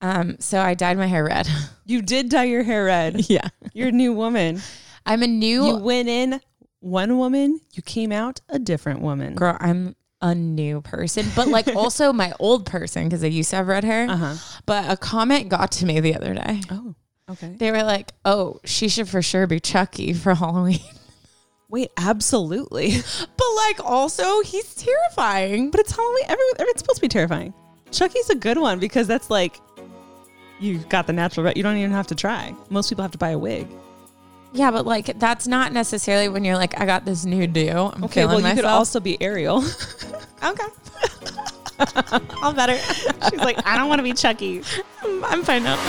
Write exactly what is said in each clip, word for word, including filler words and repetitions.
Um, so I dyed my hair red. You did dye your hair red. Yeah. You're a new woman. I'm a new... You went in one woman, you came out a different woman. Girl, I'm a new person, but like also my old person because I used to have red hair. Uh-huh. But a comment got to me the other day. Oh, okay. They were like, oh, she should for sure be Chucky for Halloween. Wait, absolutely. But like also he's terrifying. But it's Halloween. Everyone, it's supposed to be terrifying. Chucky's a good one because that's like, you got the natural, you don't even have to try. Most people have to buy a wig. Yeah, but like that's not necessarily when you're like, I got this new do. I'm okay, well, you myself. could also be Ariel. Okay. All better. She's like, I don't want to be Chucky. I'm, I'm fine now.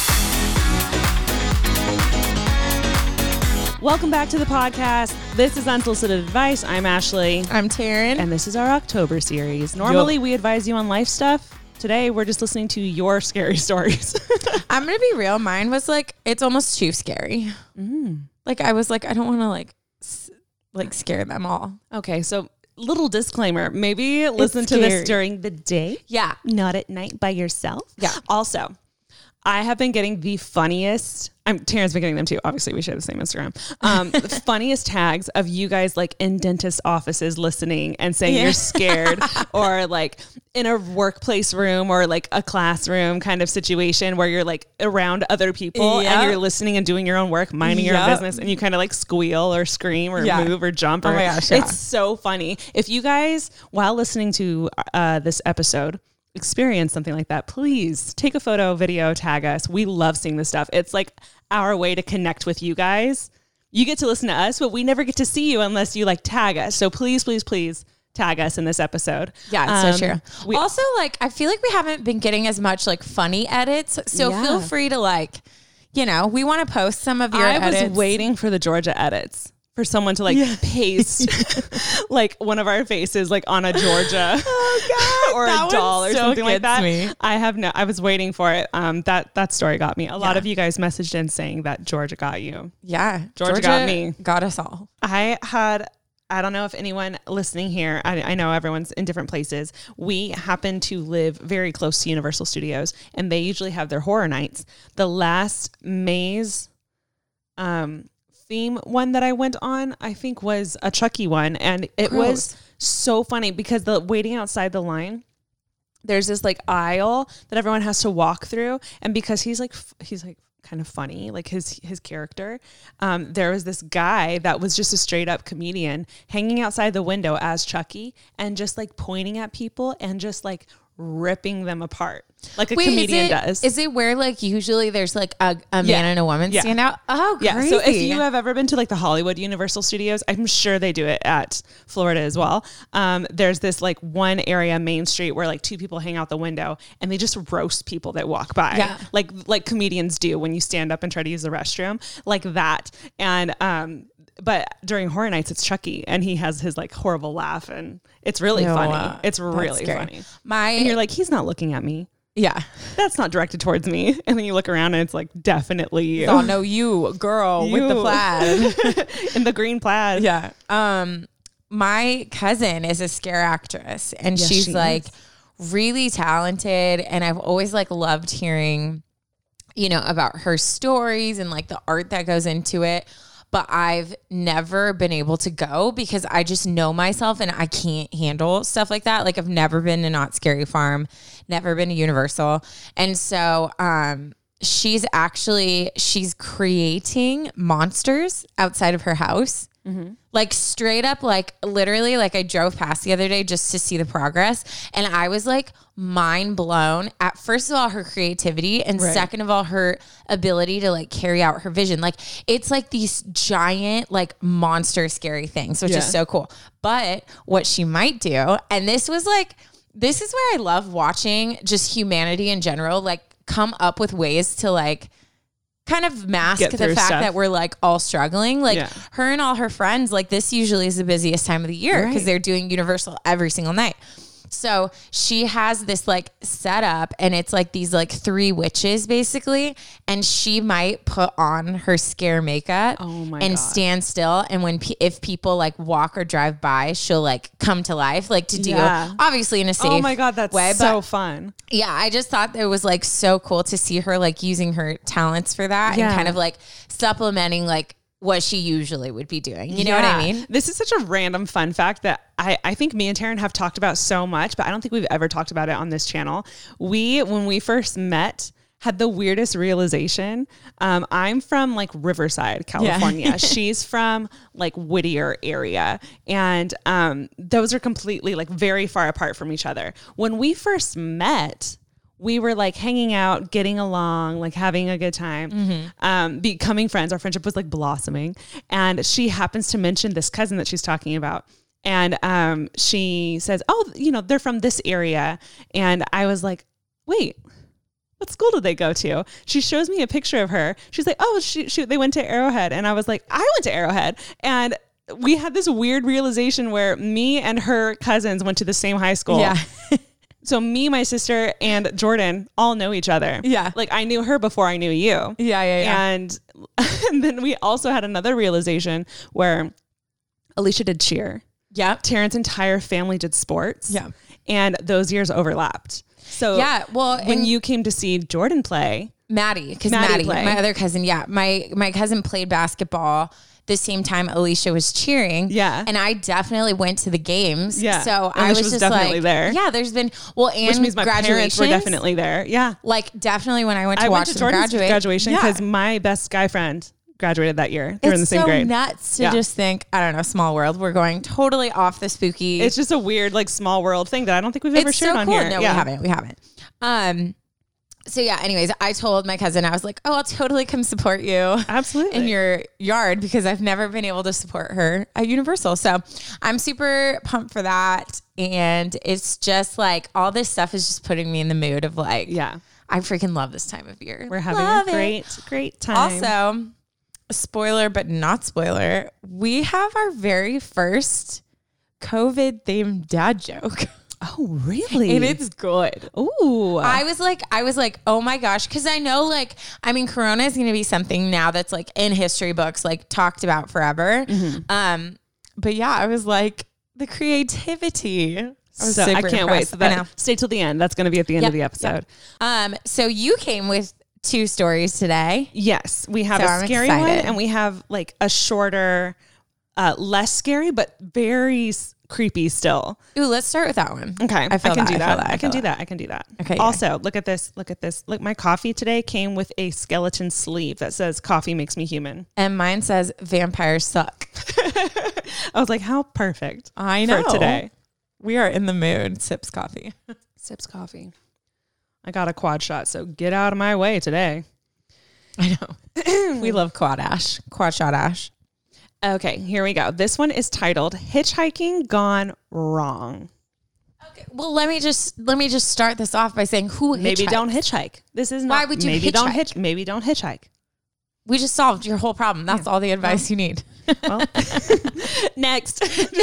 Welcome back to the podcast. This is Unsolicited Advice. I'm Ashley. I'm Taryn. And this is our October series. Normally, Yo. we advise you on life stuff. Today, we're just listening to your scary stories. I'm going to be real. Mine was like, it's almost too scary. Mm. Like, I was like, I don't want to like, s- like scare them all. Okay. So little disclaimer, maybe listen to this during the day. Yeah. Not at night by yourself. Yeah. Also, I have been getting the funniest, I'm Taryn's been getting them too. Obviously we share the same Instagram. Um, the funniest tags of you guys like in dentist offices listening and saying yeah. you're scared or like in a workplace room or like a classroom kind of situation where you're like around other people yep. and you're listening and doing your own work, minding yep. your own business, and you kind of like squeal or scream or yeah. move or jump. Or, oh my gosh, yeah. It's so funny. If you guys, while listening to uh, this episode, experience something like that, please take a photo, video, tag us. We love seeing this stuff. It's like our way to connect with you guys. You get to listen to us, but we never get to see you unless you like tag us. So please, please, please tag us in this episode. Yeah, it's um, so true. We, also, like, I feel like we haven't been getting as much like funny edits. So yeah. feel free to like, you know, we want to post some of your I edits. was waiting for the Georgia edits. For someone to like yeah. paste like one of our faces like on a Georgia oh, God, or a doll or so something like that. Me. I have no, I was waiting for it. Um, that, that story got me. A yeah. lot of you guys messaged in saying that Georgia got you. Yeah. Georgia, Georgia got me. Got us all. I had, I don't know if anyone listening here, I, I know everyone's in different places. We happen to live very close to Universal Studios and they usually have their horror nights. The last maze, um, theme one that I went on, I think was a Chucky one. And it Gross. was so funny because the waiting outside the line, there's this like aisle that everyone has to walk through. And because he's like, f- he's like kind of funny, like his, his character, um, there was this guy that was just a straight up comedian hanging outside the window as Chucky and just like pointing at people and just like ripping them apart like a Wait, comedian is it, does. Is it where like usually there's like a, a yeah. man and a woman yeah. stand out? Oh, yeah. crazy. So if you have ever been to like the Hollywood Universal Studios, I'm sure they do it at Florida as well. Um, there's this like one area, Main Street, where like two people hang out the window and they just roast people that walk by. Yeah. Like, like comedians do when you stand up and try to use the restroom like that. And, um, but during horror nights, it's Chucky and he has his like horrible laugh and it's really no, funny. Uh, it's really scary. funny. My, and you're like, he's not looking at me. Yeah. That's not directed towards me. And then you look around and it's like, definitely you. Oh no, you girl you. with the plaid. In the green plaid. Yeah. Um, my cousin is a scare actress and yes, she's she like is. really talented. And I've always like loved hearing, you know, about her stories and like the art that goes into it. But I've never been able to go because I just know myself and I can't handle stuff like that. Like I've never been to Not Scary Farm, never been to Universal. And so um, she's actually, she's creating monsters outside of her house. Mm-hmm. Like straight up, like literally, like I drove past the other day just to see the progress. And I was like mind blown at first of all, her creativity. And right. second of all, her ability to like carry out her vision. Like it's like these giant, like monster scary things, which yeah. is so cool. But what she might do, and this was like, this is where I love watching just humanity in general, like come up with ways to like, kind of mask the fact stuff. that we're like all struggling. Like yeah. her and all her friends, like this usually is the busiest time of the year because right. they're doing Universal every single night. So she has this like setup and it's like these like three witches basically. And she might put on her scare makeup oh my and God. stand still. And when, pe- if people like walk or drive by, she'll like come to life, like to do Yeah. obviously in a safe Oh my God, that's way. so But fun. yeah, I just thought it was like so cool to see her like using her talents for that Yeah. and kind of like supplementing like what she usually would be doing. You know what I mean? This is such a random fun fact that I, I think me and Taryn have talked about so much, but I don't think we've ever talked about it on this channel. We, when we first met, had the weirdest realization. Um, I'm from like Riverside, California. Yeah. She's from like Whittier area. And um, those are completely like very far apart from each other. When we first met, we were like hanging out, getting along, like having a good time, mm-hmm. um, becoming friends. Our friendship was like blossoming. And she happens to mention this cousin that she's talking about. And um, she says, oh, you know, they're from this area. And I was like, wait, what school did they go to? She shows me a picture of her. She's like, oh, shoot, shoot, they went to Arrowhead. And I was like, I went to Arrowhead. And we had this weird realization where me and her cousins went to the same high school. Yeah. So me, my sister, and Jordan all know each other. Yeah. Like I knew her before I knew you. Yeah, yeah, yeah. And, and then we also had another realization where Alicia did cheer. Yeah. Taryn's entire family did sports. Yeah. And those years overlapped. So yeah, well, when you came to see Jordan play, Maddie, because Maddie Maddie, my other cousin, yeah, my my cousin played basketball the same time Alicia was cheering. Yeah. And I definitely went to the games. Yeah. So And I was, was just definitely like, there. yeah, there's been, well, and which means my parents were graduations, definitely there. Yeah. Like definitely when I went to I watch went to them Jordan's graduate. graduation Yeah. because my best guy friend graduated that year. They were in the It's same so grade. nuts to Yeah. just think, I don't know, small world. We're going totally off the spooky. It's just a weird, like small world thing that I don't think we've ever It's shared so on cool. here. No, yeah. we haven't. We haven't. Um, so yeah, anyways, I told my cousin, I was like, oh, I'll totally come support you Absolutely. in your yard because I've never been able to support her at Universal. So I'm super pumped for that. And it's just like all this stuff is just putting me in the mood of like, Yeah. I freaking love this time of year. We're having Love a it. great, great time. Also, spoiler, but not spoiler, we have our very first COVID themed dad joke. Oh, really? And it's good. Ooh. I was like, I was like, oh my gosh. Cause I know like, I mean, Corona is going to be something now that's like in history books, like talked about forever. Mm-hmm. Um, but yeah, I was like the creativity. I was so I super can't wait. impressed. So I know. that, stay till the end. That's going to be at the end Yep, of the episode. yep. Um, so you came with two stories today. Yes. We have So a I'm scary excited. one and we have like a shorter, uh, less scary, but very s- creepy still. Ooh, let's start with that one. Okay. I feel can that, do I that. feel that, I, I can feel do that. I can do that. Okay, yeah. Also, look at this. Look at this. Look, my coffee today came with a skeleton sleeve that says coffee makes me human. And mine says vampires suck. I was like, how perfect. I know. For today. We are in the mood. Sips coffee. Sips coffee. I got a quad shot, so get out of my way today. I know. We love quad ash. Quad shot ash. Okay, here we go. This one is titled Hitchhiking Gone Wrong. Okay. Well, let me just let me just start this off by saying who Maybe hitchhikes? don't hitchhike. This is not. Why would you maybe don't hitchhike? hitch? Maybe don't hitchhike. We just solved your whole problem. That's Yeah. all the advice you need. Well, next.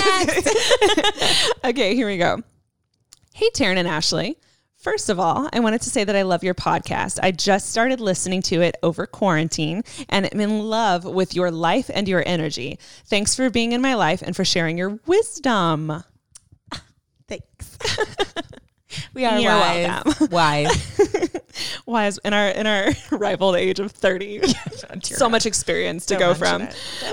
Next. Okay, here we go. Hey, Taryn and Ashley. First of all, I wanted to say that I love your podcast. I just started listening to it over quarantine and I'm in love with your life and your energy. Thanks for being in my life and for sharing your wisdom. Thanks. We are You're wise. welcome. Wise. Wise in our in our ripe old age of thirty. So much experience to go from.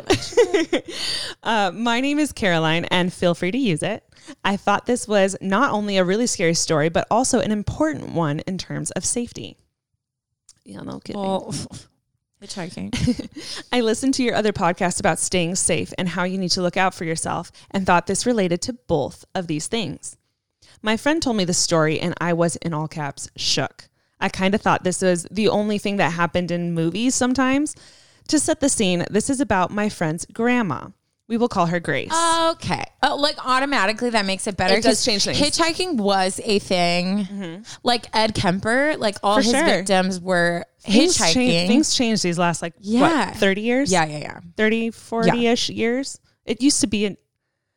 uh, my name is Caroline and feel free to use it. I thought this was not only a really scary story, but also an important one in terms of safety. Yeah, no kidding. Well, hitchhiking. I listened to your other podcast about staying safe and how you need to look out for yourself and thought this related to both of these things. My friend told me the story and I was, in all caps, shook. I kind of thought this was the only thing that happened in movies sometimes. To set the scene, this is about my friend's grandma. We will call her Grace. Okay. Oh, like automatically that makes it better. It does 'cause change things. Hitchhiking was a thing. Mm-hmm. Like Ed Kemper, like all For his sure. victims were Things hitchhiking. change, things changed these last like, Yeah. what, thirty years? Yeah, yeah, yeah. thirty, forty-ish years. It used to be an,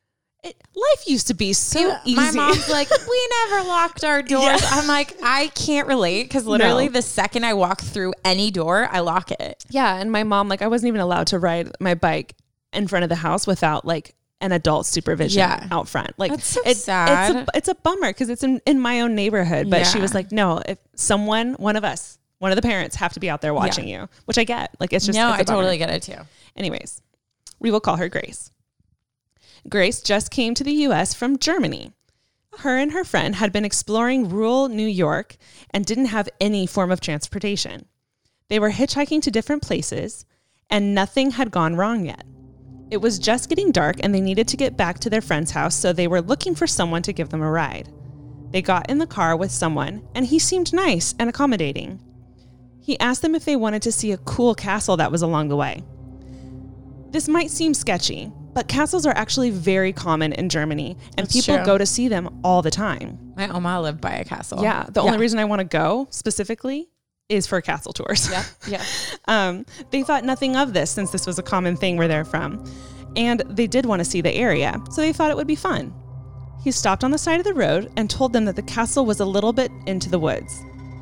It, life used to be so you, easy. My mom's like, we never locked our doors. Yeah. I'm like, I can't relate because literally no. the second I walk through any door, I lock it. Yeah. And my mom, like, I wasn't even allowed to ride my bike in front of the house without like an adult supervision yeah. out front. Like, that's so it's sad. It's a, it's a bummer because it's in, in my own neighborhood. But yeah. she was like, no, if someone, one of us, one of the parents have to be out there watching yeah. you, which I get. Like, it's just, no, it's I totally get it too. Anyways, we will call her Grace. Grace just came to the U S from Germany. Her and her friend had been exploring rural New York and didn't have any form of transportation. They were hitchhiking to different places and nothing had gone wrong yet. It was just getting dark and they needed to get back to their friend's house, so they were looking for someone to give them a ride. They got in the car with someone and he seemed nice and accommodating. He asked them if they wanted to see a cool castle that was along the way. This might seem sketchy, but castles are actually very common in Germany, and That's people true. go to see them all the time. My Oma lived by a castle. Yeah. The yeah. only reason I want to go specifically is for castle tours. Yeah. Yeah. um, they thought nothing of this since this was a common thing where they're from. And they did want to see the area, so they thought it would be fun. He stopped on the side of the road and told them that the castle was a little bit into the woods.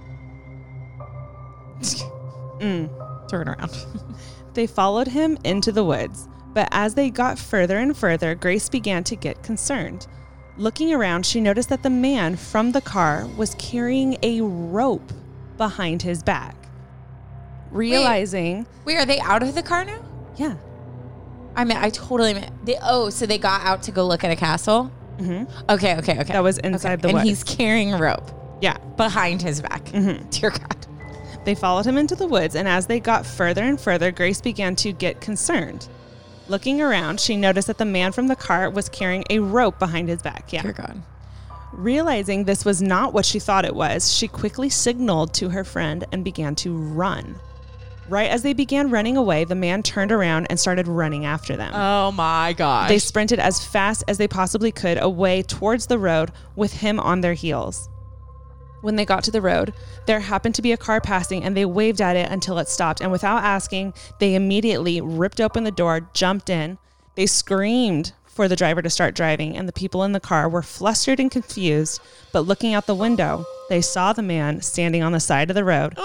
mm. Turn around. They followed him into the woods. But as they got further and further, Grace began to get concerned. Looking around, she noticed that the man from the car was carrying a rope behind his back. Realizing... Wait, wait are they out of the car now? Yeah. I mean, I totally meant... They, oh, so they got out to go look at a castle? Mm-hmm. Okay, okay, okay. That was inside okay. the and woods. And he's carrying a rope. Yeah. Behind his back. Mm-hmm. Dear God. They followed him into the woods, and as they got further and further, Grace began to get concerned. Looking around, she noticed that the man from the car was carrying a rope behind his back. Yeah. Dear God. Realizing this was not what she thought it was, she quickly signaled to her friend and began to run. Right as they began running away, the man turned around and started running after them. Oh my gosh. They sprinted as fast as they possibly could away towards the road with him on their heels. When they got to the road, there happened to be a car passing and they waved at it until it stopped. And without asking, they immediately ripped open the door, jumped in. They screamed for the driver to start driving, and the people in the car were flustered and confused. But looking out the window, they saw the man standing on the side of the road.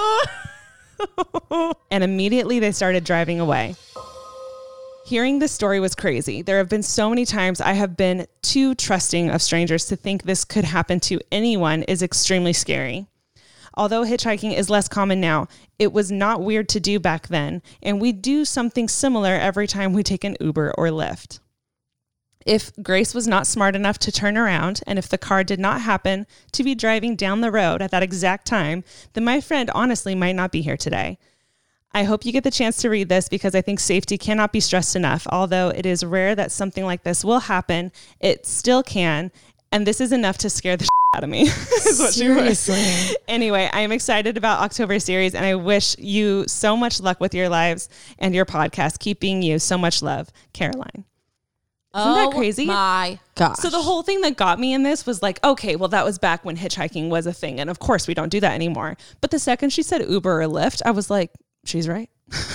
And immediately they started driving away. Hearing this story was crazy. There have been so many times I have been too trusting of strangers to think this could happen to anyone is extremely scary. Although hitchhiking is less common now, it was not weird to do back then, and we do something similar every time we take an Uber or Lyft. If Grace was not smart enough to turn around, and if the car did not happen to be driving down the road at that exact time, then my friend honestly might not be here today. I hope you get the chance to read this because I think safety cannot be stressed enough. Although it is rare that something like this will happen, it still can. And this is enough to scare the shit out of me. Is what Seriously. Anyway, I am excited about October series and I wish you so much luck with your lives and your podcast. Keep being you. So much love, Caroline. Isn't oh that crazy? My gosh. So the whole thing that got me in this was like, okay, well, that was back when hitchhiking was a thing. And of course, we don't do that anymore. But the second she said Uber or Lyft, I was like, she's right.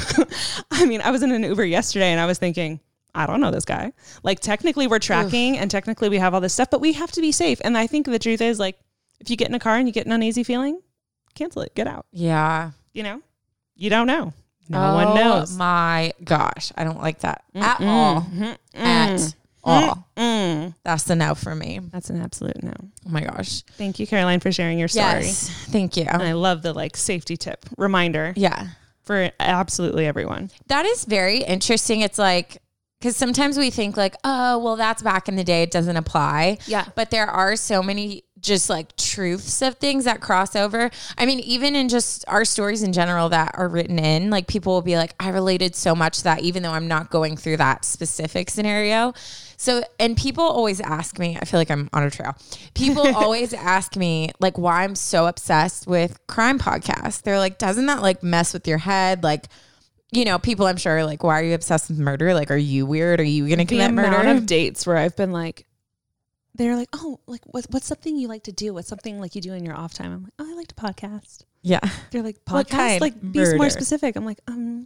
I mean, I was in an Uber yesterday and I was thinking, I don't know this guy. Like, technically we're tracking Oof. and technically we have all this stuff, but we have to be safe. And I think the truth is, like, if you get in a car and you get an uneasy feeling, cancel it, get out. Yeah. You know, you don't know. No oh, one knows. My gosh. I don't like that Mm-mm. at all. Mm-mm. At all. Mm-mm. That's the no for me. That's an absolute no. Oh my gosh. Thank you, Caroline, for sharing your story. Yes. Thank you. And I love the like safety tip reminder. Yeah. For absolutely everyone. That is very interesting. It's like, because sometimes we think like, oh, well, that's back in the day. It doesn't apply. Yeah. But there are so many just like truths of things that cross over. I mean, even in just our stories in general that are written in, like people will be like, I related so much to that, even though I'm not going through that specific scenario. So, and people always ask me, I feel like I'm on a trail. People always ask me like why I'm so obsessed with crime podcasts. They're like, doesn't that like mess with your head? Like, you know, people I'm sure are like, why are you obsessed with murder? Like, are you weird? Are you going to commit murder? The amount of dates where I've been like, they're like, oh, like what, what's something you like to do? What's something like you do in your off time? I'm like, oh, I like to podcast. Yeah. They're like, podcast? What kind? Like, be Murder. more specific. I'm like, um,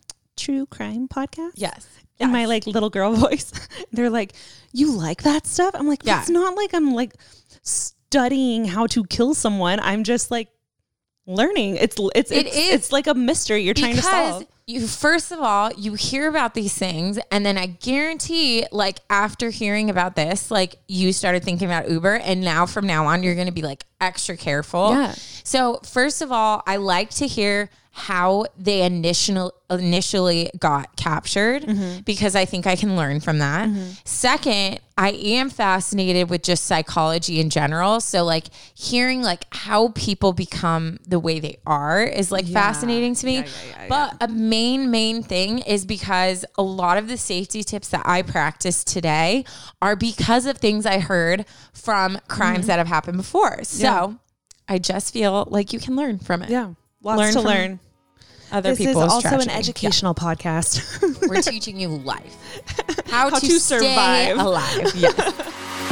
true crime podcast? Yes. In yes. my like little girl voice. They're like, you like that stuff? I'm like, yeah. it's not like I'm like studying how to kill someone. I'm just like learning. It's it's it it's, is. it's like a mystery you're because trying to solve. You first of all, you hear about these things, and then I guarantee, like after hearing about this, like you started thinking about Uber, and now from now on, you're going to be like extra careful. Yeah. So first of all, I like to hear how they initial, initially got captured mm-hmm. because I think I can learn from that. Mm-hmm. Second, I am fascinated with just psychology in general. So like hearing like how people become the way they are is like yeah. fascinating to me. Yeah, yeah, yeah, but yeah. a main, main thing is because a lot of the safety tips that I practice today are because of things I heard from crimes mm-hmm. that have happened before. So yeah. I just feel like you can learn from it. Yeah. Lots learn to learn. Other this people's is also tragedy. an educational yeah. podcast. We're teaching you life. How, How to, to stay survive. alive. Yes.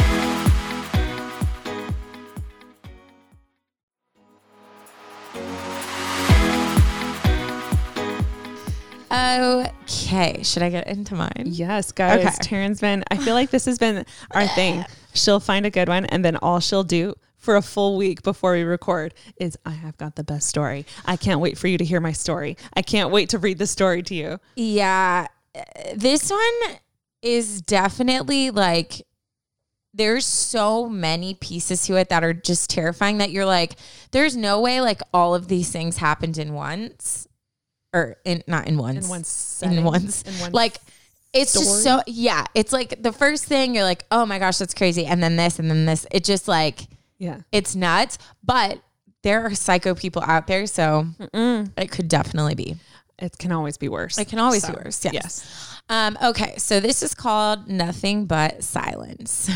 Okay. Should I get into mine? Yes, guys. Okay. Taryn's been, I feel like this has been our thing. She'll find a good one, and then all she'll do for a full week before we record is, I have got the best story. I can't wait for you to hear my story. I can't wait to read the story to you. Yeah. This one is definitely like, there's so many pieces to it that are just terrifying that you're like, there's no way like all of these things happened in once or in, not in once, in one setting, in once, in one like it's story. just so, yeah. It's like the first thing you're like, oh my gosh, that's crazy. And then this, and then this, it just like, yeah, it's nuts, but there are psycho people out there. So Mm-mm. it could definitely be. It can always be worse. It can always so, be worse. Yes. yes. Um, okay. So this is called Nothing But Silence.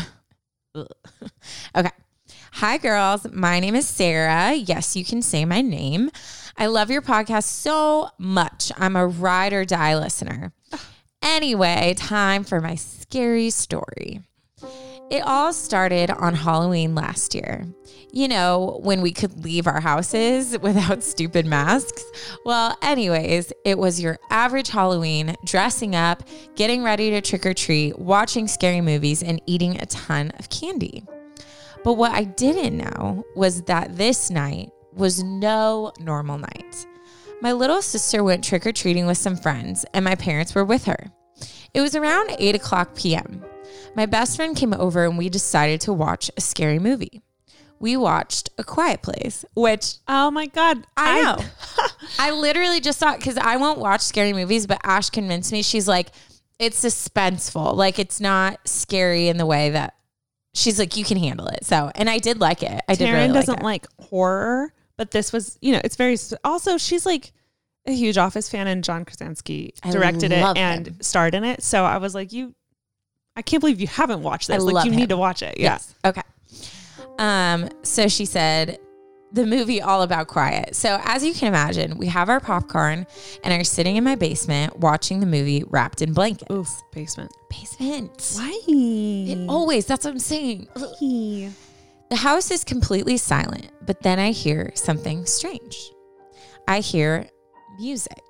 Okay. Hi, girls. My name is Sarah. Yes, you can say my name. I love your podcast so much. I'm a ride or die listener. Anyway, time for my scary story. It all started on Halloween last year. You know, when we could leave our houses without stupid masks. Well, anyways, it was your average Halloween, dressing up, getting ready to trick or treat, watching scary movies, and eating a ton of candy. But what I didn't know was that this night was no normal night. My little sister went trick or treating with some friends, and my parents were with her. It was around eight o'clock p.m. My best friend came over and we decided to watch a scary movie. We watched A Quiet Place, which, oh my God, I know. I literally just thought, because I won't watch scary movies, but Ash convinced me. She's like, it's suspenseful. Like, it's not scary in the way that she's like, you can handle it. So, and I did like it. I Taryn did really doesn't like, like horror, but this was, you know, it's very, also she's like a huge Office fan, and John Krasinski directed it and him. starred in it. So I was like, you, I can't believe you haven't watched this. I like, love you him. need to watch it. Yeah. Yes. Okay. Um, so she said, the movie All About Quiet. So as you can imagine, we have our popcorn and are sitting in my basement watching the movie wrapped in blankets. Oof, basement. Basement. Why? It always, that's what I'm saying. Why? The house is completely silent, but then I hear something strange. I hear music.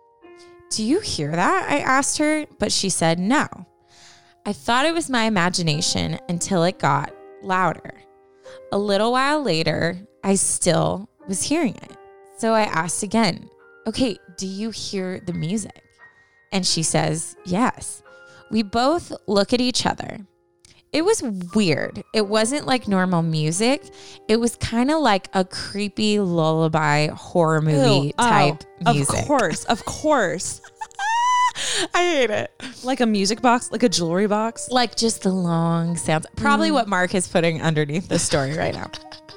Do you hear that? I asked her, but she said no. I thought it was my imagination until it got louder. A little while later, I still was hearing it. So I asked again, okay, do you hear the music? And she says, yes. We both look at each other. It was weird. It wasn't like normal music. It was kind of like a creepy lullaby horror movie Ew, type oh, music. Of course, of course. I hate it. Like a music box, like a jewelry box. Like just the long sounds. Probably mm. what Mark is putting underneath the story right now.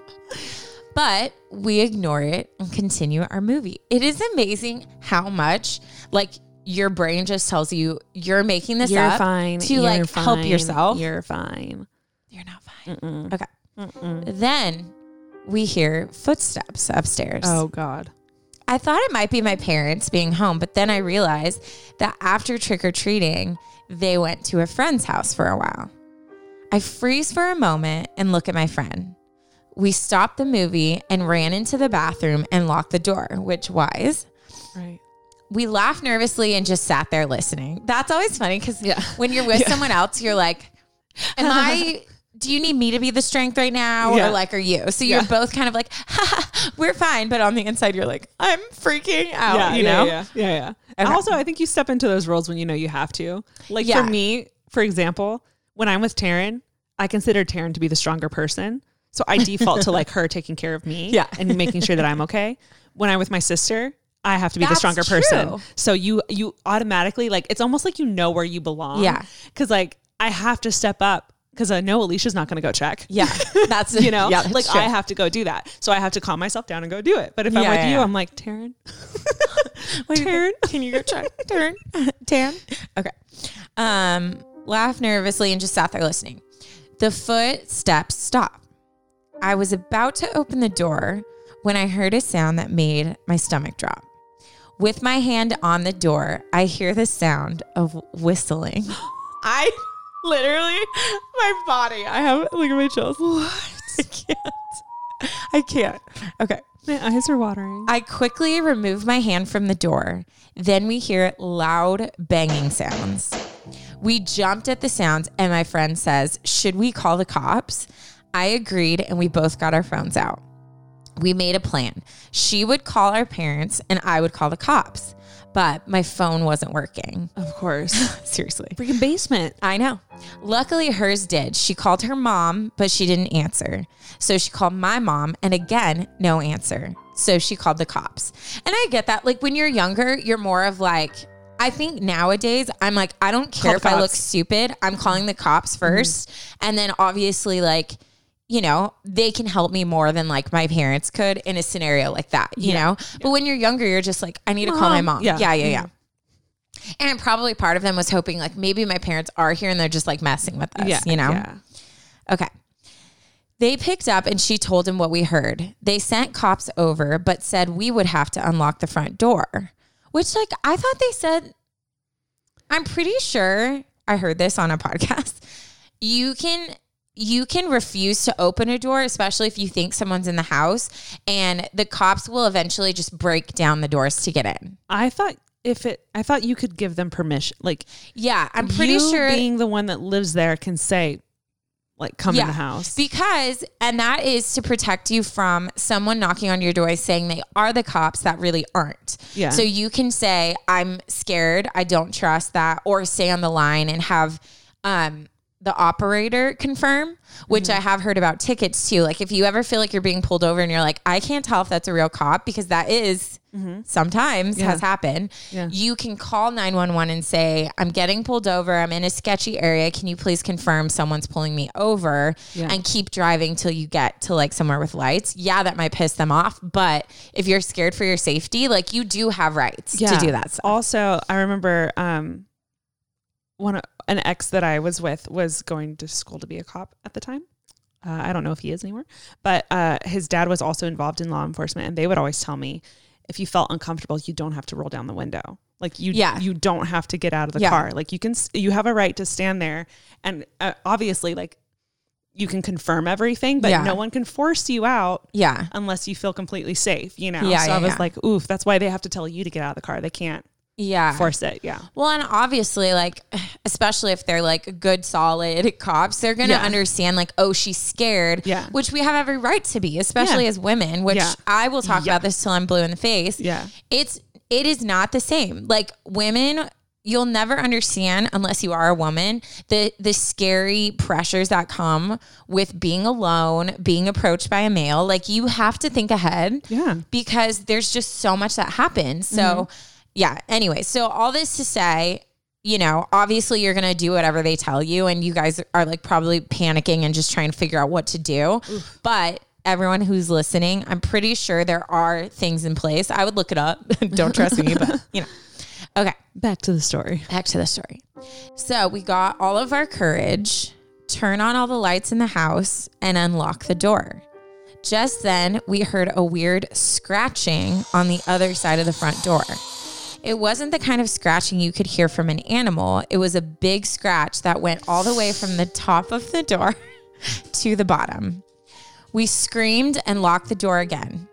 But we ignore it and continue our movie. It is amazing how much like your brain just tells you you're making this you're up fine. to you're like fine. help yourself. You're fine. You're not fine. Mm-mm. Okay. Mm-mm. Then we hear footsteps upstairs. Oh God. I thought it might be my parents being home, but then I realized that after trick-or-treating, they went to a friend's house for a while. I freeze for a moment and look at my friend. We stopped the movie and ran into the bathroom and locked the door, which wise. Right. we laughed nervously and just sat there listening. That's always funny because yeah. when you're with yeah. someone else, you're like, am I, do you need me to be the strength right now? Yeah. Or like, are you? So you're yeah. both kind of like, ha, we're fine. But on the inside, you're like, I'm freaking out, yeah, you yeah, know? Yeah, yeah, yeah. Okay. Also, I think you step into those roles when you know you have to. Like yeah. for me, for example, when I'm with Taryn, I consider Taryn to be the stronger person. So I default to like her taking care of me yeah. and making sure that I'm okay. When I'm with my sister, I have to be That's the stronger true. person. So you, you automatically like, it's almost like you know where you belong. Yeah. Cause like I have to step up because I know Alicia's not going to go check. Yeah. That's, you know, yeah, that's like true. I have to go do that. So I have to calm myself down and go do it. But if yeah, I'm with yeah, you, yeah. I'm like, Taryn, Taryn, can you go check? Taryn, Tan. Okay. Um, laughed nervously and just sat there listening. The footsteps stopped. I was about to open the door when I heard a sound that made my stomach drop. With my hand on the door, I hear the sound of whistling. I literally, my body, I have, look at my chills. What? I can't. I can't. Okay. My eyes are watering. I quickly remove my hand from the door. Then we hear loud banging sounds. We jumped at the sounds and my friend says, should we call the cops? I agreed and we both got our phones out. We made a plan. She would call our parents and I would call the cops, but my phone wasn't working. Of course. Seriously. Freaking basement. I know. Luckily hers did. She called her mom, but she didn't answer. So she called my mom and again, no answer. So she called the cops. And I get that. Like when you're younger, you're more of like, I think nowadays I'm like, I don't care if I look stupid. I'm calling the cops first. Mm-hmm. And then obviously like, you know, they can help me more than like my parents could in a scenario like that, you yeah. know? Yeah. But when you're younger, you're just like, I need mom. to call my mom. Yeah, yeah, yeah. yeah. Mm-hmm. And probably part of them was hoping like maybe my parents are here and they're just like messing with us, yeah, you know? Yeah. Okay. They picked up and she told him what we heard. They sent cops over, but said we would have to unlock the front door, which like, I thought they said, I'm pretty sure I heard this on a podcast. You can... You can refuse to open a door, especially if you think someone's in the house, and the cops will eventually just break down the doors to get in. I thought if it, I thought you could give them permission. Like, yeah, I'm pretty you sure being the one that lives there can say, like, come yeah, in the house. Because, and that is to protect you from someone knocking on your door saying they are the cops that really aren't. Yeah. So you can say, I'm scared, I don't trust that, or stay on the line and have, um, the operator confirm, which mm-hmm. I have heard about tickets too. Like if you ever feel like you're being pulled over and you're like, I can't tell if that's a real cop, because that is mm-hmm. sometimes yeah. has happened. Yeah. You can call nine one one and say, I'm getting pulled over. I'm in a sketchy area. Can you please confirm someone's pulling me over yeah. and keep driving till you get to like somewhere with lights? Yeah, that might piss them off. But if you're scared for your safety, like you do have rights yeah. to do that stuff. Also, I remember, um, one an ex that I was with was going to school to be a cop at the time. Uh, I don't know if he is anymore, but uh, his dad was also involved in law enforcement, and they would always tell me, if you felt uncomfortable, you don't have to roll down the window. Like you, yeah. you don't have to get out of the yeah. car. Like you can, you have a right to stand there, and uh, obviously, like you can confirm everything, but yeah. no one can force you out. Yeah, unless you feel completely safe. You know. Yeah, so yeah, I was yeah. like, oof, that's why they have to tell you to get out of the car. They can't. Yeah. Force it. Yeah. Well, and obviously like, especially if they're like good, solid cops, they're going to yeah. understand like, oh, she's scared, yeah. which we have every right to be, especially yeah. as women, which yeah. I will talk yeah. about this till I'm blue in the face. Yeah. It's, it is not the same. Like women, you'll never understand unless you are a woman, the, the scary pressures that come with being alone, being approached by a male. Like you have to think ahead yeah. because there's just so much that happens. So mm-hmm. yeah. Anyway, so all this to say, you know, obviously you're going to do whatever they tell you, and you guys are like probably panicking and just trying to figure out what to do. Oof. But everyone who's listening, I'm pretty sure there are things in place. I would look it up. Don't trust me, but you know. Okay. Back to the story. Back to the story. So we got all of our courage, turn on all the lights in the house, and unlock the door. Just then we heard a weird scratching on the other side of the front door. It wasn't the kind of scratching you could hear from an animal. It was a big scratch that went all the way from the top of the door to the bottom. We screamed and locked the door again.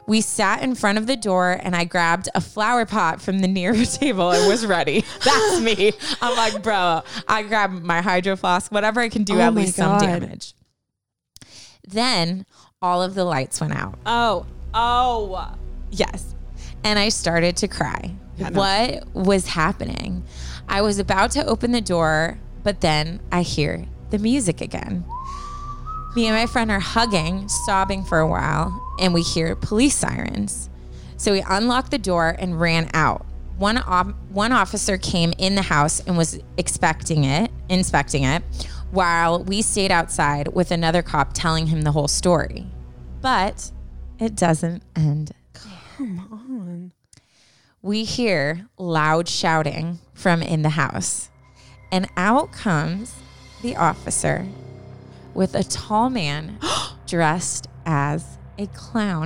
We sat in front of the door and I grabbed a flower pot from the nearby table and was ready. That's me. I'm like, bro, I grabbed my hydro flask, whatever I can do, Oh at my least some God. damage. Then all of the lights went out. Oh, oh. Yes. And I started to cry. Yeah, no. What was happening? I was about to open the door, but then I hear the music again. Me and my friend are hugging, sobbing for a while, and we hear police sirens. So we unlocked the door and ran out. One op- one officer came in the house and was expecting it, inspecting it, while we stayed outside with another cop telling him the whole story. But it doesn't end. Come on. We hear loud shouting from in the house, and out comes the officer with a tall man dressed as a clown.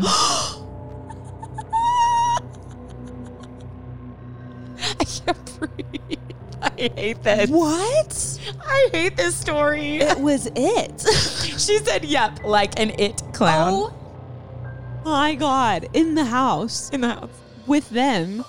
I can't breathe. I hate this. What? I hate this story. It was it. She said, yep, like an it clown. Oh my God. In the house In the house. with them.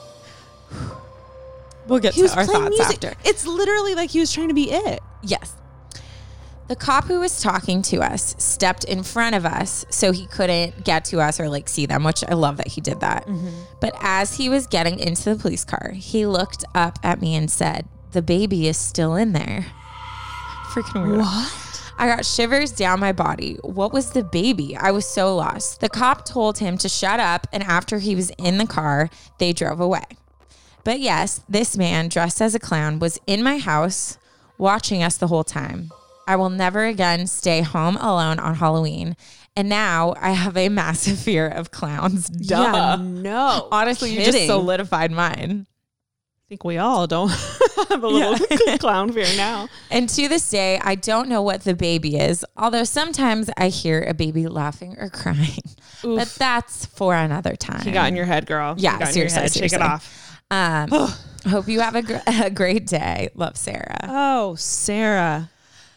We'll get He to was our playing thoughts music. after. It's literally like he was trying to be it. Yes. The cop who was talking to us stepped in front of us so he couldn't get to us or like see them, which I love that he did that. Mm-hmm. But as he was getting into the police car, he looked up at me and said, "The baby is still in there." Freaking weird. What? I got shivers down my body. What was the baby? I was so lost. The cop told him to shut up, and after he was in the car, they drove away. But yes, this man dressed as a clown was in my house watching us the whole time. I will never again stay home alone on Halloween. And now I have a massive fear of clowns. Duh. Yeah, no. Honestly, you kidding. just solidified mine. I think we all don't have a little Yeah. clown fear now. And to this day, I don't know what the baby is, although sometimes I hear a baby laughing or crying. Oof. But that's for another time. You got in your head, girl. Yeah, You got in seriously, your head. seriously. Shake it off. Um, hope you have a, gr- a great day. Love, Sarah. Oh, Sarah.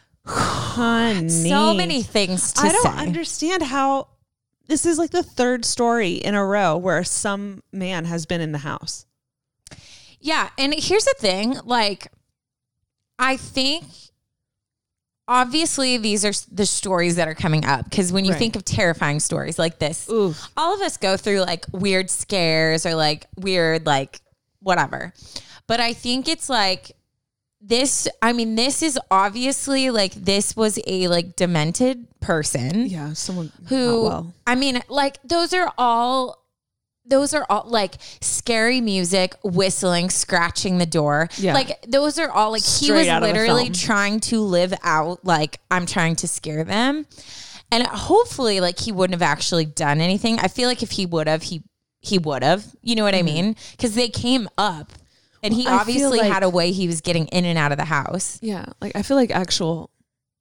Honey. So many things to I don't say. understand how this is like the third story in a row where some man has been in the house. Yeah. And here's the thing. Like, I think obviously these are the stories that are coming up, because when you Right. think of terrifying stories like this, Ooh. all of us go through like weird scares or like weird, like whatever. But I think it's like this, I mean, this is obviously like, this was a like demented person. Yeah, someone Who, not well. I mean, like those are all, those are all like scary music, whistling, scratching the door. Yeah. Like those are all like, Straight he was out of the literally film. trying to live out, like, I'm trying to scare them. And hopefully like he wouldn't have actually done anything. I feel like if he would have, he, he would have, you know what Mm-hmm. I mean? Cause they came up and he Well, I feel obviously like- had a way he was getting in and out of the house. Yeah, like I feel like actual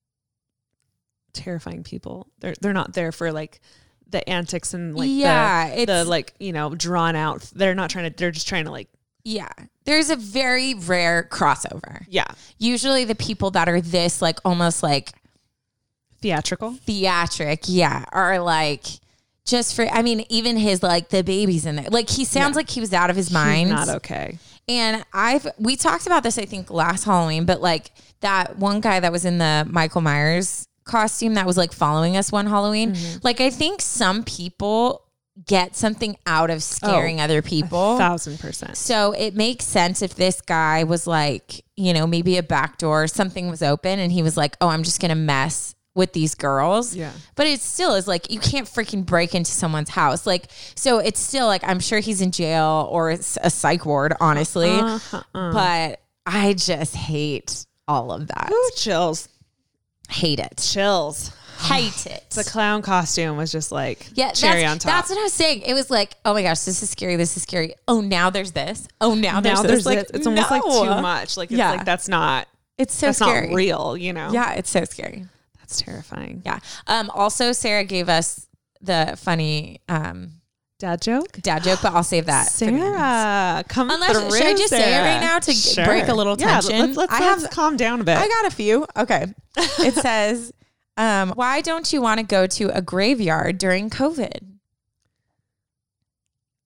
terrifying people, they're they're not there for like the antics and like Yeah, the, the it's- like, you know, drawn out. They're not trying to, they're just trying to like, Yeah. There's a very rare crossover. yeah, Usually the people that are this like almost like theatrical. theatric, yeah, are like just for, I mean, even his like the babies in there. Like he sounds Yeah. like he was out of his mind. He's not okay. And I've, we talked about this, I think last Halloween, but like that one guy that was in the Michael Myers costume that was like following us one Halloween. Mm-hmm. Like I think some people get something out of scaring Oh, other people. Thousand percent. So it makes sense if this guy was like, you know, maybe a back door, something was open and he was like, oh, I'm just going to mess with these girls. Yeah. But it still is like, you can't freaking break into someone's house. Like, so it's still like, I'm sure he's in jail or it's a psych ward, honestly. Uh-huh. But I just hate all of that. Ooh, chills. Hate it. Chills. Hate it. The clown costume was just like Yeah, cherry that's, on top. that's what I was saying. It was like, oh my gosh, this is scary. This is scary. Oh, now there's this. Oh, now there's now this. there's like, this. It's almost like no. too much. Like it's Yeah. like that's not It's so that's scary. not real, you know? Yeah, it's so scary. That's terrifying. Yeah. Um, also, Sarah gave us the funny um, Dad joke? dad joke, but I'll save that. for the end. Sarah, come Unless, through, should I just say it Sarah. right now to g- Sure. break a little Yeah, tension? let's, let's, I let's have, calm down a bit. I got a few. Okay. It says, um, why don't you want to go to a graveyard during COVID?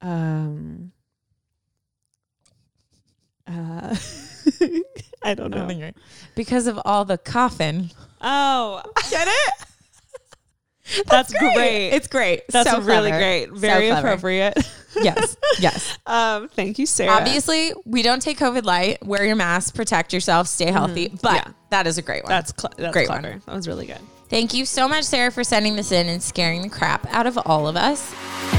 Um, uh, I don't know. Because of all the coughing. Oh, get it? That's, That's great. great. It's great. That's so really clever. great. Very so appropriate. Yes. Yes. Um, thank you, Sarah. Obviously, we don't take COVID light. Wear your mask, protect yourself, stay healthy. Mm-hmm. But yeah. that is a great one. That's, cl- that's great clever. One. That was really good. Thank you so much, Sarah, for sending this in and scaring the crap out of all of us.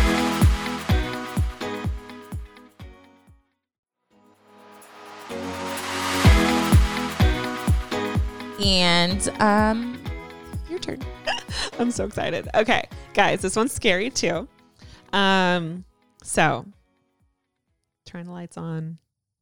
And um, your turn. I'm so excited. Okay, guys, this one's scary too. Um, so turn the lights on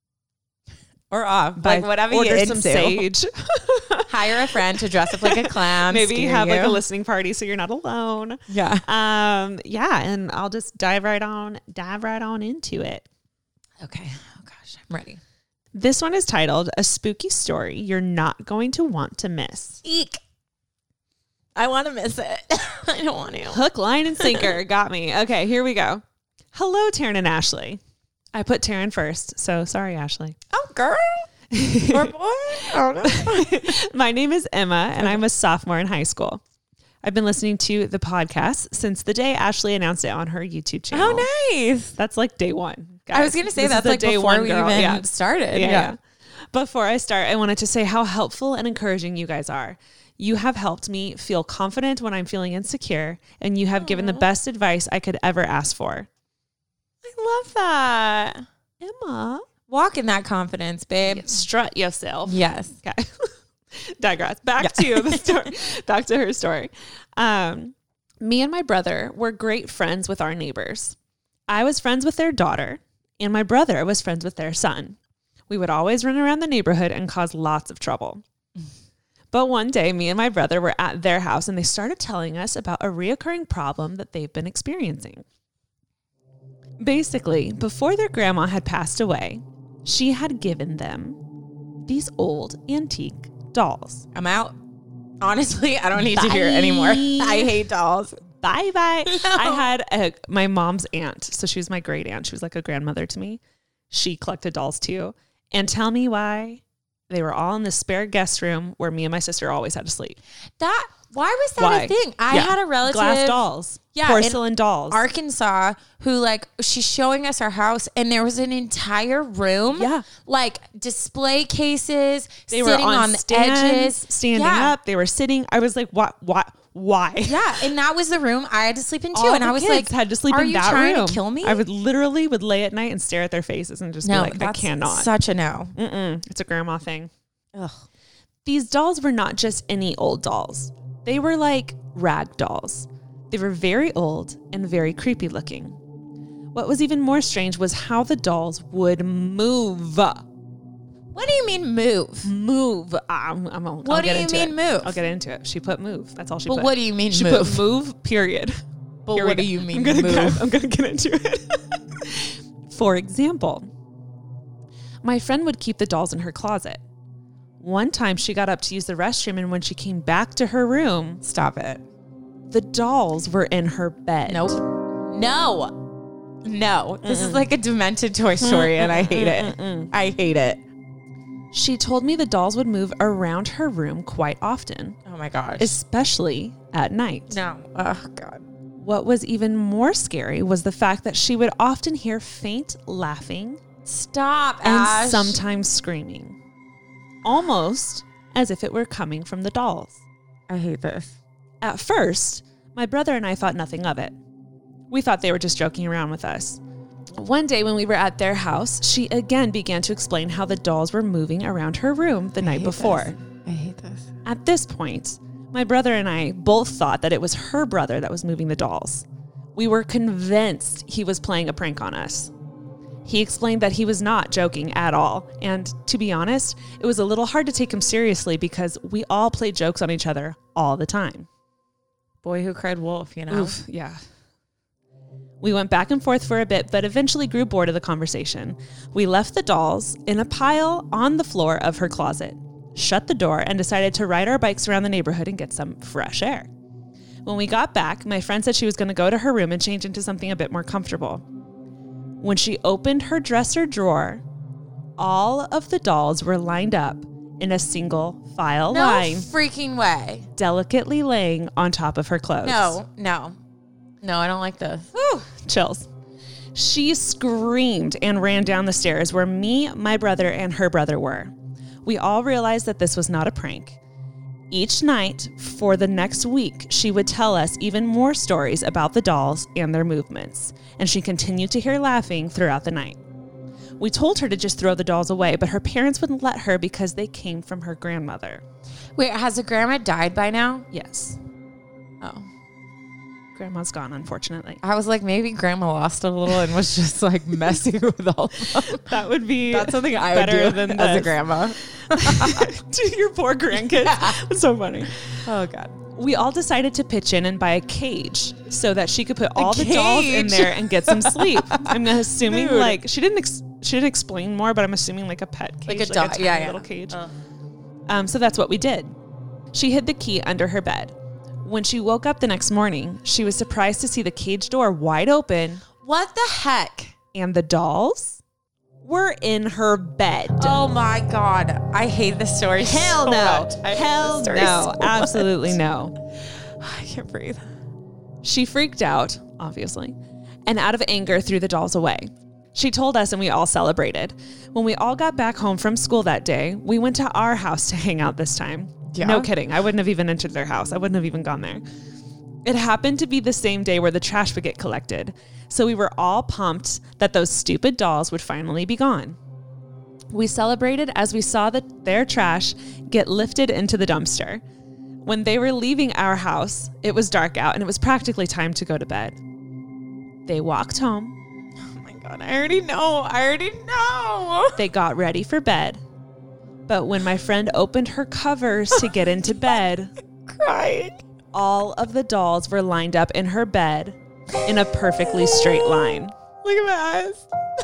or off, like whatever order you some into. Sage. Hire a friend to dress up like a clown. Maybe have you. like a listening party so you're not alone. Yeah. Um. Yeah, and I'll just dive right on, dive right on into it. Okay. Oh gosh, I'm ready. This one is titled "A Spooky Story You're Not Going to Want to Miss." Eek. I want to miss it. I don't want to. Hook, line, and sinker. Got me. Okay, here we go. Hello, Taryn and Ashley. I put Taryn first, so sorry, Ashley. Oh, girl. Or boy. I don't know. My name is Emma, and I'm a sophomore in high school. I've been listening to the podcast since the day Ashley announced it on her YouTube channel. Oh, nice. That's like day one. Guys. I was going to say this that's like day before one we girl. even yeah. started. Yeah, Yeah. yeah. Before I start, I wanted to say how helpful and encouraging you guys are. You have helped me feel confident when I'm feeling insecure, and you have Aww. given the best advice I could ever ask for. I love that. Emma. Walk in that confidence, babe. Yeah, strut yourself. Yes. Okay. Digress. Back yeah. to the story. Back to her story. Um, me and my brother were great friends with our neighbors. I was friends with their daughter, and my brother was friends with their son. We would always run around the neighborhood and cause lots of trouble. But one day, me and my brother were at their house, and they started telling us about a reoccurring problem that they've been experiencing. Basically, before their grandma had passed away, she had given them these old antique dolls. I'm out. Honestly, I don't need bye. to hear it anymore. I hate dolls. Bye bye. No. I had a, my mom's aunt. So she was my great aunt. She was like a grandmother to me. She collected dolls too. And tell me why they were all in the spare guest room where me and my sister always had to sleep. That why was that why? a thing? I yeah. had a relative. Glass dolls. Yeah, porcelain dolls. Arkansas, who like she's showing us our house, and there was an entire room, yeah, like display cases. They sitting were on, on the stands, edges, standing yeah. up. They were sitting. I was like, what? What? Why? Yeah, and that was the room I had to sleep in too. All and the I was kids like, had to sleep Are in you that trying room. To kill me? I would literally would lay at night and stare at their faces and just no, be like, I cannot. Such a no. Mm-mm, it's a grandma thing. Ugh. These dolls were not just any old dolls. They were like rag dolls. They were very old and very creepy looking. What was even more strange was how the dolls would move. What do you mean move? Move. I'm, I'm, I'll, what I'll do get you into mean it. move? I'll get into it. She put move. That's all she but put. But what do you mean she move? She put move, period. But Here what do you mean I'm gonna move? Get, I'm going to get into it. For example, my friend would keep the dolls in her closet. One time she got up to use the restroom, and when she came back to her room... Stop it. The dolls were in her bed. Nope. No. No. This Mm-mm. is like a demented Toy Story, and I hate it. Mm-mm. I hate it. She told me the dolls would move around her room quite often. Oh my gosh. Especially at night. No. Oh God. What was even more scary was the fact that she would often hear faint laughing. Stop, and Ash. sometimes screaming. Almost as if it were coming from the dolls. I hate this. At first, my brother and I thought nothing of it. We thought they were just joking around with us. One day when we were at their house, she again began to explain how the dolls were moving around her room the I night before. This. I hate this. At this point, my brother and I both thought that it was her brother that was moving the dolls. We were convinced he was playing a prank on us. He explained that he was not joking at all. And to be honest, it was a little hard to take him seriously because we all played jokes on each other all the time. Boy who cried wolf, you know? Oof, yeah. We went back and forth for a bit, but eventually grew bored of the conversation. We left the dolls in a pile on the floor of her closet, shut the door, and decided to ride our bikes around the neighborhood and get some fresh air. When we got back, my friend said she was going to go to her room and change into something a bit more comfortable. When she opened her dresser drawer, all of the dolls were lined up in a single file no line. No freaking way. Delicately laying on top of her clothes. No, no. No, I don't like this. Whew, chills. She screamed and ran down the stairs where me, my brother, and her brother were. We all realized that this was not a prank. Each night for the next week, she would tell us even more stories about the dolls and their movements, and she continued to hear laughing throughout the night. We told her to just throw the dolls away, but her parents wouldn't let her because they came from her grandmother. Wait, has the grandma died by now? Yes. Oh. Grandma's gone, unfortunately. I was like, maybe grandma lost a little and was just like messing with all of them. That would be That's something I better would do than as this. a grandma. To your poor grandkids. Yeah. It's so funny. Oh, God. We all decided to pitch in and buy a cage so that she could put all the cage. dolls in there and get some sleep. I'm assuming Dude. like she didn't ex- she didn't explain more, but I'm assuming like a pet cage, Like a dog. tiny Yeah, yeah. little cage. Uh. Um, so that's what we did. She hid the key under her bed. When she woke up the next morning, she was surprised to see the cage door wide open. What the heck? And the dolls were in her bed. Oh my God. I hate this story Hell so no. much. I hate Hell this story no. so Absolutely much. no. I can't breathe. She freaked out, obviously, and out of anger threw the dolls away. She told us and we all celebrated. When we all got back home from school that day, we went to our house to hang out this time. Yeah. No kidding. I wouldn't have even entered their house. I wouldn't have even gone there. It happened to be the same day where the trash would get collected. So we were all pumped that those stupid dolls would finally be gone. We celebrated as we saw the, their trash get lifted into the dumpster. When they were leaving our house, it was dark out and it was practically time to go to bed. They walked home. Oh my God. I already know. I already know. They got ready for bed. But when my friend opened her covers to get into bed, Crying. all of the dolls were lined up in her bed in a perfectly straight line. Look at my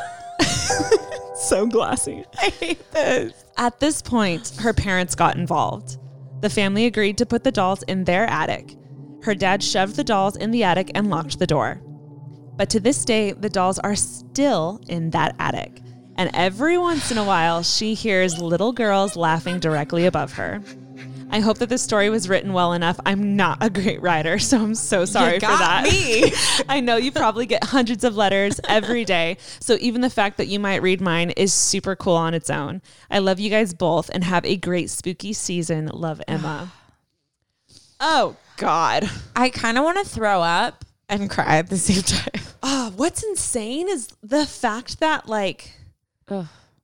eyes. So glassy. I hate this. At this point, her parents got involved. The family agreed to put the dolls in their attic. Her dad shoved the dolls in the attic and locked the door. But to this day, the dolls are still in that attic. And every once in a while, she hears little girls laughing directly above her. I hope that this story was written well enough. I'm not a great writer, so I'm so sorry You for got that. me. I know you probably get hundreds of letters every day, so even the fact that you might read mine is super cool on its own. I love you guys both and have a great spooky season. Love, Emma. Oh, God. I kind of want to throw up and cry at the same time. Oh, what's insane is the fact that, like, Ugh.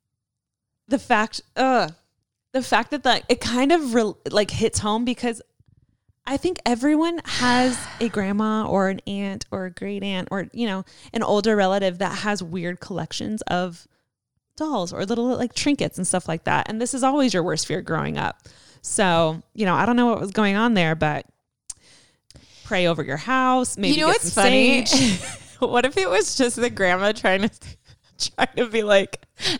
the fact, uh, the fact that like it kind of re- like hits home because I think everyone has a grandma or an aunt or a great aunt or, you know, an older relative that has weird collections of dolls or little like trinkets and stuff like that. And this is always your worst fear growing up. So, you know, I don't know what was going on there, but pray over your house. Maybe You know get what's some funny? sage. What if it was just the grandma trying to trying to be like,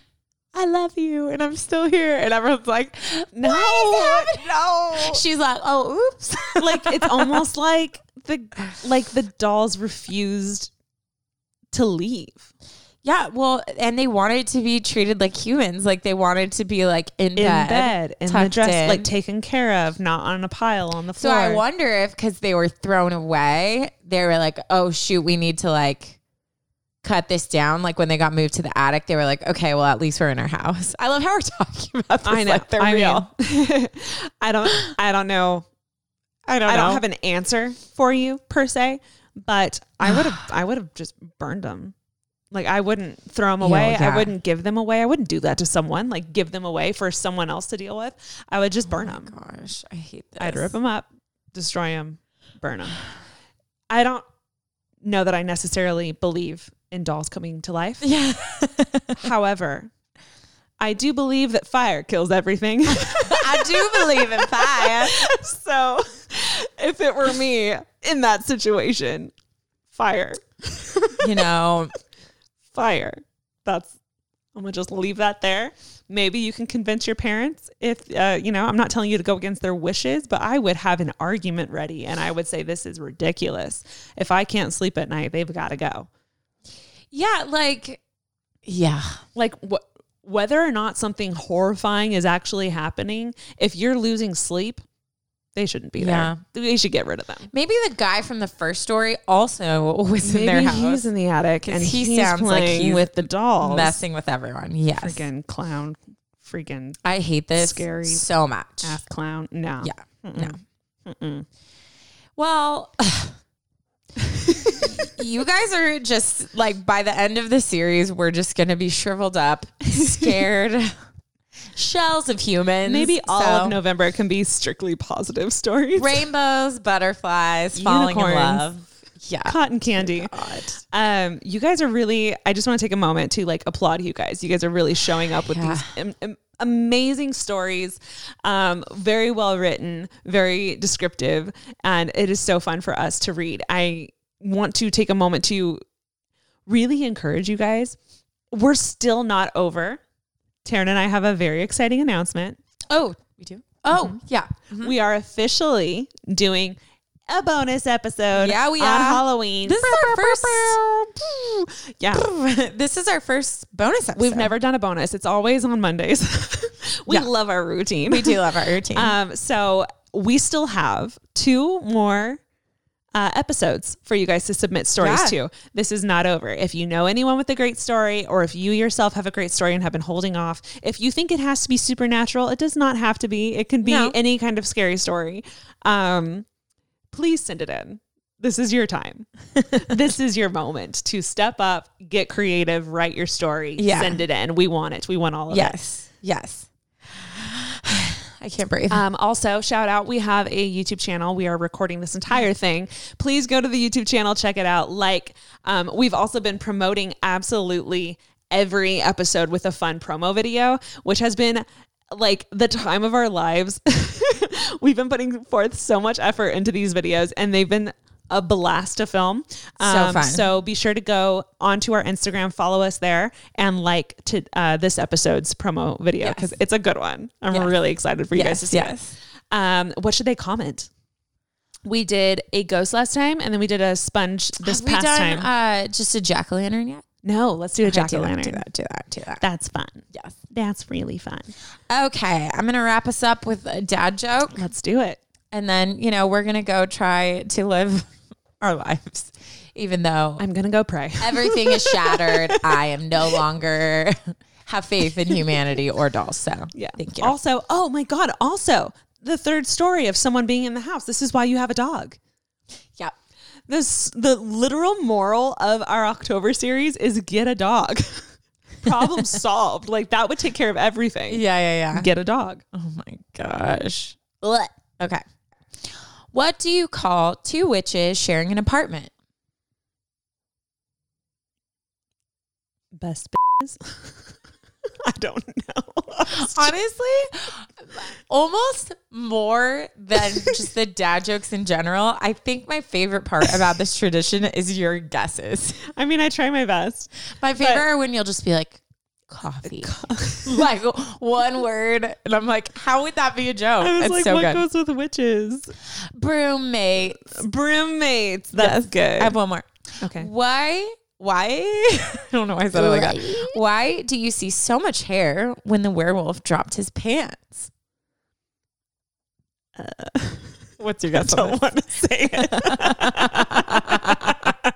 I love you and I'm still here, and everyone's like, No, no. She's like, oh, oops. Like it's almost like the like the dolls refused to leave. Yeah, well, and they wanted to be treated like humans. Like they wanted to be like in, In bed, bed, in the tucked dress, in. like taken care of, not on a pile on the So floor. I wonder if because they were thrown away, they were like, oh shoot, we need to like cut this down. Like when they got moved to the attic, they were like, okay, well at least we're in our house. I love how we're talking about this. I know. Like they're I real. mean, I don't. I don't know. I don't I know. don't have an answer for you per se, but I would have. I would have just burned them. Like I wouldn't throw them away. yeah. I wouldn't give them away. I wouldn't do that to someone. Like give them away for someone else to deal with. I would just burn oh them. my gosh, I hate this. I'd rip them up, destroy them, burn them. I don't know that I necessarily believe in dolls coming to life. Yeah. However, I do believe that fire kills everything. I do believe in fire. So if it were me in that situation, fire, You know, fire. That's, I'm going to just leave that there. Maybe you can convince your parents if, uh, you know, I'm not telling you to go against their wishes, but I would have an argument ready and I would say, this is ridiculous. If I can't sleep at night, they've got to go. yeah, like Yeah. Like what, whether or not something horrifying is actually happening, if you're losing sleep, they shouldn't be Yeah. there. They should get rid of them. Maybe the guy from the first story also was Maybe in their house. he's in the attic and he he's sounds like playing he's with the dolls. messing with everyone. Yes. Freaking clown. Freaking I hate this scary so much. ass clown. No. Yeah. Mm-mm. No. Mm-mm. Well, you guys are just like, by the end of the series, we're just going to be shriveled up, scared shells of humans. Maybe all So, of November can be strictly positive stories. rainbows, butterflies, falling in Unicorns. love. Yeah. Cotton candy. Um, you guys are really, I just want to take a moment to like applaud you guys. You guys are really showing up with Yeah. these am- am- amazing stories. Um, very well written, very descriptive. And it is so fun for us to read. I want to take a moment to really encourage you guys. We're still not over. Taryn and I have a very exciting announcement. Oh, we do? Oh, mm-hmm. yeah. Mm-hmm. We are officially doing a bonus episode Yeah, we on are. Halloween. This is our first. Yeah. This is our first bonus episode. We've never done a bonus. It's always on Mondays. we Yeah. love our routine. We do love our routine. Um, so we still have two more uh, episodes for you guys to submit stories Yeah. to. This is not over. If you know anyone with a great story, or if you yourself have a great story and have been holding off, if you think it has to be supernatural, it does not have to be. It can be No. any kind of scary story. Um, please send it in. This is your time. This is your moment to step up, get creative, write your story, Yeah. send it in. We want it. We want all of yes. Yes. I can't breathe. it. Um, also, shout out, we have a YouTube channel. We are recording this entire thing. Please go to the YouTube channel, check it out. Like, um, we've also been promoting absolutely every episode with a fun promo video, which has been like the time of our lives. We've been putting forth so much effort into these videos, and they've been a blast to film. Um, fun. So be sure to go onto our Instagram, follow us there, and like to uh, this episode's promo video because Yes. it's a good one. I'm Yes. really excited for you guys to yes. see Yes. it. Um, what should they comment? We did a ghost last time, and then we did a sponge this Have we past done, time. Uh, just a jack-o'-lantern yet? No, let's do a Okay, jack o' do that, lantern. Do that. Do that. Do that. That's fun. Yes. That's really fun. Okay. I'm going to wrap us up with a dad joke. Let's do it. And then, you know, we're going to go try to live our lives, even though I'm gonna go pray. everything is shattered. I am no longer have faith in humanity or dolls. So Yeah. thank you. Also, oh my God. Also, the third story of someone being in the house. This is why you have a dog. Yeah. This the literal moral of our October series is get a dog. Problem solved. Like that would take care of everything. Yeah. Yeah. Yeah. Get a dog. Oh my gosh. Ugh. Okay. What do you call two witches sharing an apartment? Best b****s. I don't know. Honestly, almost more than just the dad jokes in general. I think my favorite part about this tradition is your guesses. I mean, I try my best. My favorite are when you'll just be like, coffee. Like one word. And I'm like, how would that be a joke? I was It's like, so what good. goes with witches? Broommates. Broommates. That's Yes. good. I have one more. Okay. Why? Why? I don't know why I said it like that. Why do you see so much hair when the werewolf dropped his pants? Uh, What's your guess? I don't want to say it.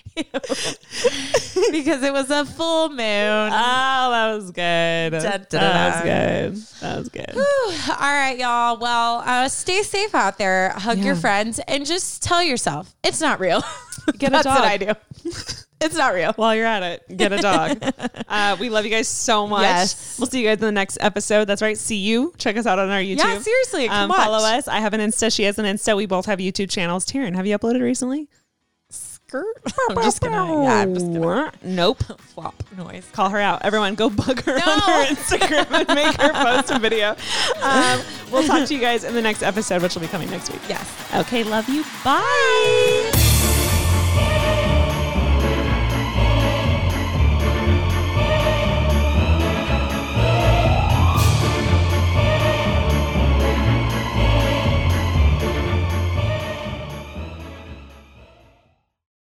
Because it was a full moon. Oh, that was good. Da, da, That da. was good. That was good. Whew. All right, y'all. Well, uh, stay safe out there. Hug Yeah. your friends and just tell yourself it's not real. Get a That's dog. what I do. It's not real. While you're at it, get a dog. uh, we love you guys so much. Yes. We'll see you guys in the next episode. That's right. See you. Check us out on our YouTube. Yeah, seriously. Um, Come watch. follow us. I have an Insta. She has an Insta. We both have YouTube channels. Taryn, have you uploaded recently? I'm just gonna. Yeah, I'm just gonna. Nope. Flop noise. Call her out. Everyone go bug her No. on her Instagram and make her post a video. Um, we'll talk to you guys in the next episode, which will be coming next week. Yes. Okay. Love you. Bye.